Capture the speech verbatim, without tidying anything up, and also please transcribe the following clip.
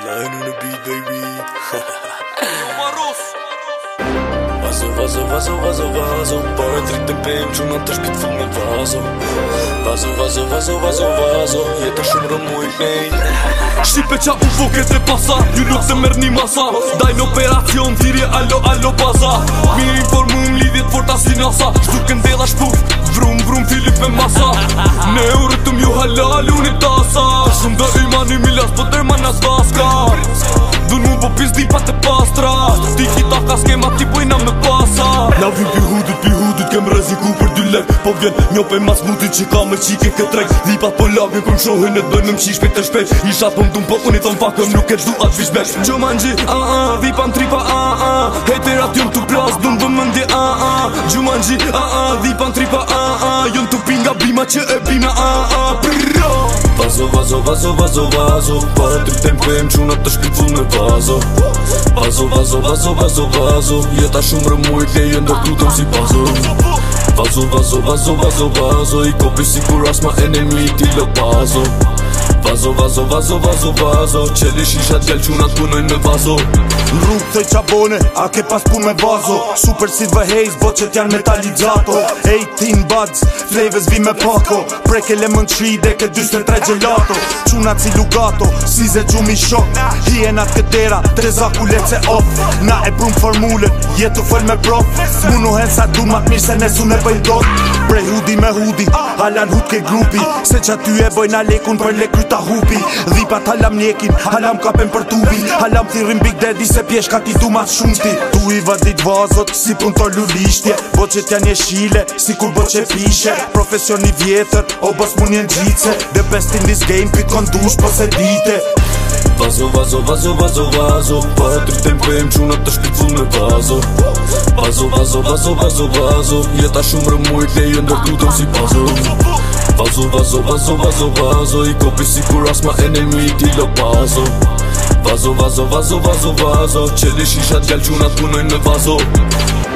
Line on the beat, baby. Vazo, vazo, vazo, vazo, vazo. Para dritë në pëjmë që në të shpit full me vazo. Vazo, vazo, vazo, vazo, vazo. Jeta shumë rëmuj nej. Shqipe qa u foket e pasa, ju nuk se mërë një masa. Daj në operacion, thirje alo, alo baza. Mi informum lidhjet forta si nasa. Shtu këndela shpuf, vrum, vrum, Filip me masa. Ne u rëtëm ju halal, unë i tasa. Shumë dhe imani milas, po dërma nas vaska. Dhun mu po pis dipat e pastra. Ti kita ka skema ti pojna me pasa. Na vim pi hudut, pi hudut, kem reziku për dy lek. Po vjen njope mas mutit që ka me qike këtë trek. Dhipat po lagin këm shohin e të bëjnë më qish pejt e shpejt. Isha po mdun po unë i thon fakëm nuk e gjdu atë fishbesh. Gjumanji, a a, dhipan tripa a a. Heterat jon t'u plas, dun dë mëndje a a. Gjumanji, a a, dhipan tripa a a. Jon t'u pinga bima që e bina a a. Vazo, vazo, vazo, vazo, vazo. Para dritë në pëjmë që në të shpit full me vazo. Vazo, vazo, vazo, vazo, vazo. Jeta shumë rëmujt e jë ndërtutëm si vazo. Vazo, vazo, vazo, vazo, vazo. I kopi si kur asma enemi ti lo pazo. Vazo, vazo, vazo, vazo, vazo. Qeli shisha t'gjell qunat punojnë me vazo. Në rrug thëj qabone, a ke pas pun me vazo. Super si dhe hejz, bo qët janë metalizzato. eighteen buds, flavors vi me pako. Preke lemon tree dhe ke dyshtë tre gelato. Qunat si lugato, si ze gjumi shok. Hienat këtera, tre zaku lece off. Na e prum formule, jetu fëll me prof. Munu hen sa du mat mirë se nesu ne bëjnë dot. Prej hudi me hudi, halan hud ke grupi. Se qa ty e bojna lekun për lekry ta hupi. Dhipat halam njekin, halam kapen për tubi. Halam thirim Big Daddy se pjeshka ti du ma shumti. Tu i vadit vazot, si pun të lulishtje. Bo që t'ja një shile, si kur bo që pishe. Profesioni vjetër, o bos mun jen gjitse. The best in this game, pit kondush po se dite. Vazo, vazo, vazo, vazo, vazo. Para dritë në pëjmë që në të shpit full me vazo. Vazo, vazo, vazo, vazo, vazo. Jeta shumë rëmujt e jë ndërtutëm si vazo. Vazo, vazo, vazo, vazo, vazo. I kopi si kur asma enemi ti lo pazo. Vazo, vazo, vazo, vazo, vazo. Qeli shisha t'gjell qunat punojnë me vazo.